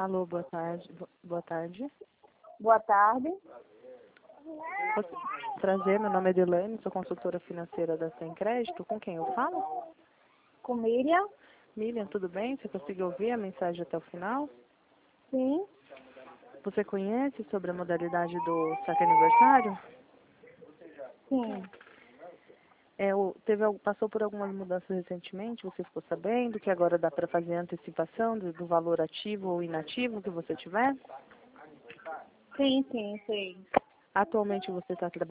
Alô, boa tarde. Boa tarde. Boa tarde. Prazer, meu nome é Delane, sou consultora financeira da Sem Crédito. Com quem eu falo? Com Miriam? Miriam, tudo bem? Você conseguiu ouvir a mensagem até o final? Sim. Você conhece sobre a modalidade do saque aniversário? Sim. Passou por algumas mudanças recentemente, você ficou sabendo que agora dá para fazer antecipação do valor ativo ou inativo que você tiver? Sim, sei. Atualmente você está